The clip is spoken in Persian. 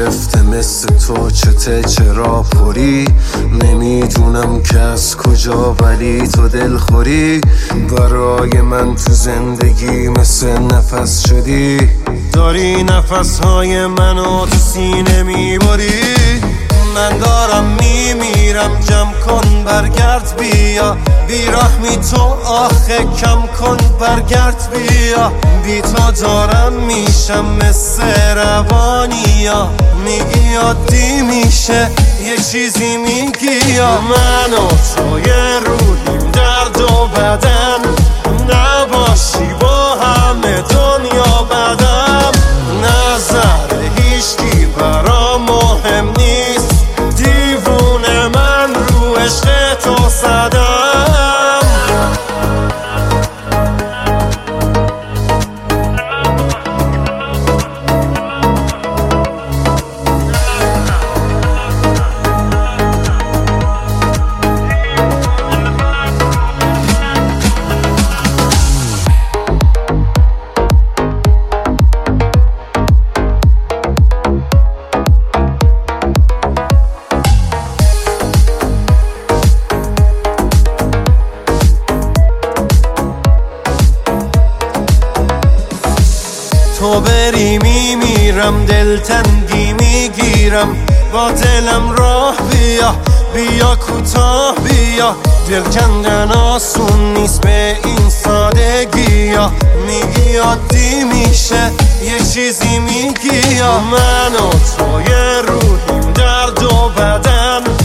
گرفته مثل تو چرا پری. نمیدونم که از کجا ولی تو دلخوری. برای من تو زندگی مثل نفس شدی. داری نفسهای منو تو سینه میبری. من دارم میمیرم جمع کن برگرد بیا. بیرحمی تو آخه کم کن برگرد بیا. بی تو دارم میشم مثل روانیا. میگی عادی میشه یه چیزی میگی یا من و تو یه روحیم درد و بدن. نباشی با همه دنیا بدم. نظر هیچکی برام مهم نیست. دیوونه من رو عشق تو زدم. تو بری میمیرم دلتنگی میگیرم. با دلم راه بیا کوتاه بیا. دل کندن آسون نیست به این سادگی ها. میگی عادی میشه یه چیزی میگی یا من و تو یه روحیم درد و بدن.